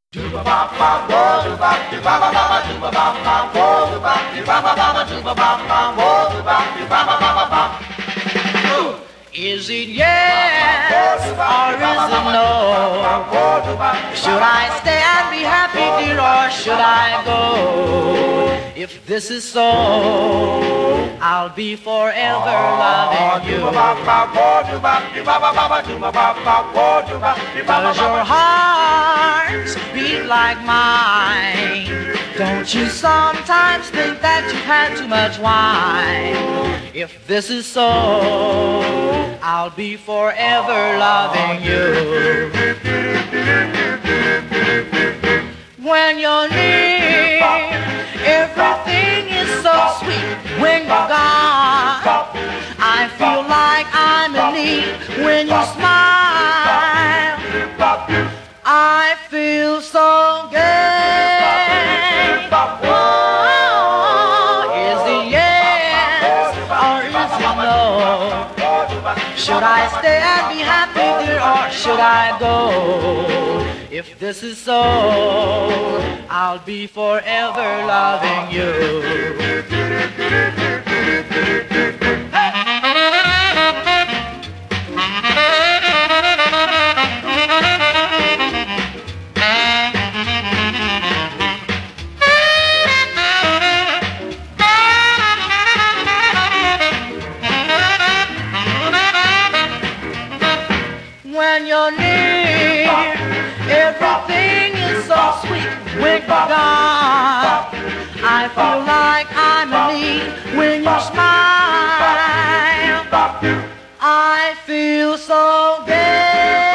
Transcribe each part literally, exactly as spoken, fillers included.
Is it yes or is it no? Should I stay and be happy, dear, or should I go? If this is so, I'll be forever loving you. Does your heart beat like mine? Don't you sometimes think that you've had too much wine? If this is so, I'll be forever loving you. When you're near, everything is so sweet. When you're gone, I feel like I'm in need. When you smile, I feel so good. Oh, is it yes or is it no? Should I stay and be happy, dear, or should I go? If this is so, I'll be forever loving you. When you're near, everything is so sweet. When you're gone, I feel like I'm in need. When you smile, I feel so good.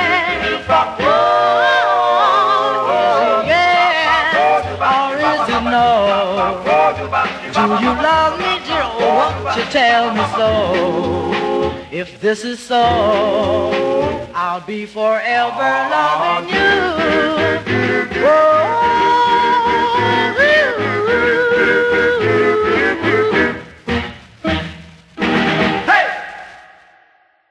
Oh, is it yes or is it no? Do you love me, dear, or won't you tell me so? If this is so, I'll be forever loving you. Whoa.